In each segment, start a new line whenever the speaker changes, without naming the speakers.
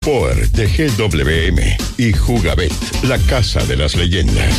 Power de GWM y Jugabet, la casa de las leyendas.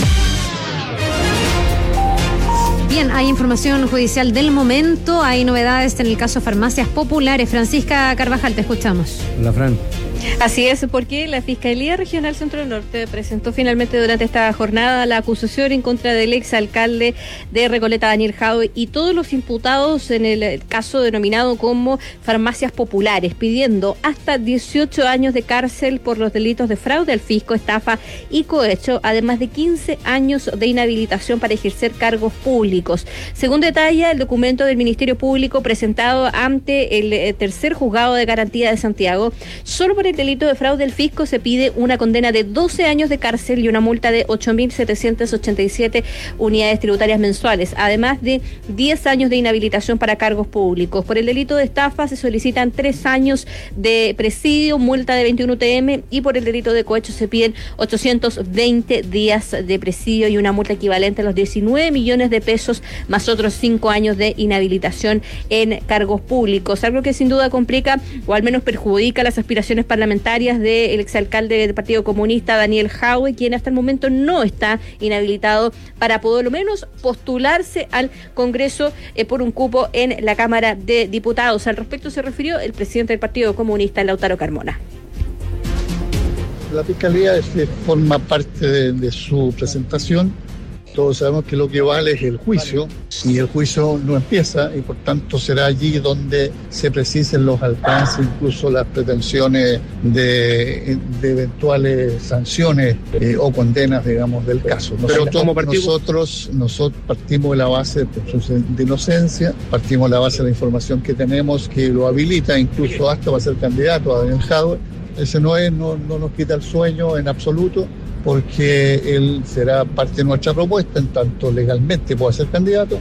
Bien, hay información judicial del momento, hay novedades en el caso Farmacias Populares. Francisca Carvajal, te escuchamos.
Hola, Fran.
Así es, porque la Fiscalía Regional Centro Norte presentó finalmente durante esta jornada la acusación en contra del exalcalde de Recoleta, Daniel Jadwe, y todos los imputados en el caso denominado como Farmacias Populares, pidiendo hasta 18 años de cárcel por los delitos de fraude al fisco, estafa y cohecho, además de 15 años de inhabilitación para ejercer cargos públicos. Según detalla el documento del Ministerio Público presentado ante el tercer juzgado de garantía de Santiago, solo por el delito de fraude al fisco se pide una condena de 12 años de cárcel y una multa de 8.787 unidades tributarias mensuales, además de 10 años de inhabilitación para cargos públicos. Por el delito de estafa se solicitan 3 años de presidio, multa de 21 UTM, y por el delito de cohecho se piden 820 días de presidio y una multa equivalente a los 19 millones de pesos, más otros 5 años de inhabilitación en cargos públicos, algo que sin duda complica o al menos perjudica las aspiraciones parlamentarias del exalcalde del Partido Comunista, Daniel Jadwe, quien hasta el momento no está inhabilitado para por lo menos postularse al Congreso por un cupo en la Cámara de Diputados. Al respecto se refirió el presidente del Partido Comunista, Lautaro Carmona.
La Fiscalía forma parte de su presentación. Todos sabemos que lo que vale es el juicio, y el juicio no empieza, y por tanto será allí donde se precisen los alcances, incluso las pretensiones de eventuales sanciones o condenas, digamos, del caso. Nosotros partimos de la base de presunción de inocencia, partimos de la base de la información que tenemos que lo habilita incluso hasta para ser candidato a Daniel Jadwe. Ese no nos quita el sueño en absoluto, porque él será parte de nuestra propuesta, en tanto legalmente pueda ser candidato.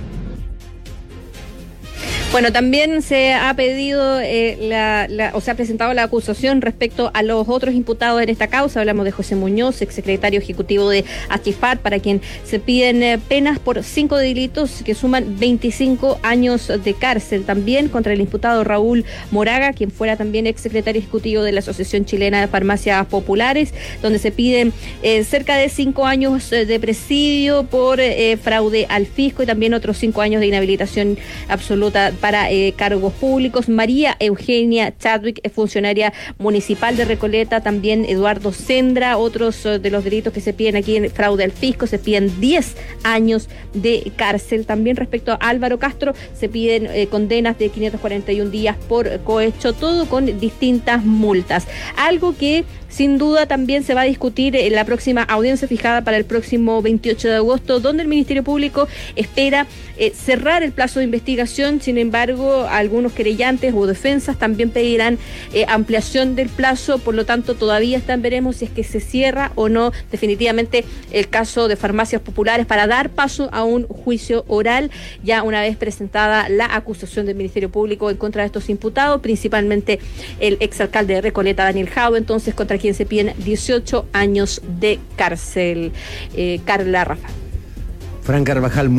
Bueno, también se ha pedido o se ha presentado la acusación respecto a los otros imputados en esta causa. Hablamos de José Muñoz, exsecretario ejecutivo de Achifar, para quien se piden penas por 5 delitos que suman 25 años de cárcel. También contra el imputado Raúl Moraga, quien fuera también exsecretario ejecutivo de la Asociación Chilena de Farmacias Populares, donde se piden cerca de 5 años de presidio por fraude al fisco y también otros 5 años de inhabilitación absoluta para cargos públicos. María Eugenia Chadwick es funcionaria municipal de Recoleta, también Eduardo Sendra. Otros de los delitos que se piden aquí en fraude al fisco, se piden 10 años de cárcel. También respecto a Álvaro Castro se piden condenas de 541 días por cohecho, todo con distintas multas. Algo que sin duda también se va a discutir en la próxima audiencia fijada para el próximo 28 de agosto, donde el Ministerio Público espera cerrar el plazo de investigación. Sin embargo, algunos querellantes o defensas también pedirán ampliación del plazo. Por lo tanto, todavía está en veremos si es que se cierra o no definitivamente el caso de Farmacias Populares para dar paso a un juicio oral, ya una vez presentada la acusación del Ministerio Público en contra de estos imputados, principalmente el exalcalde de Recoleta, Daniel Jadwe, entonces contra quien se piden 18 años de cárcel. Carla Rafa.
Fran Carvajal.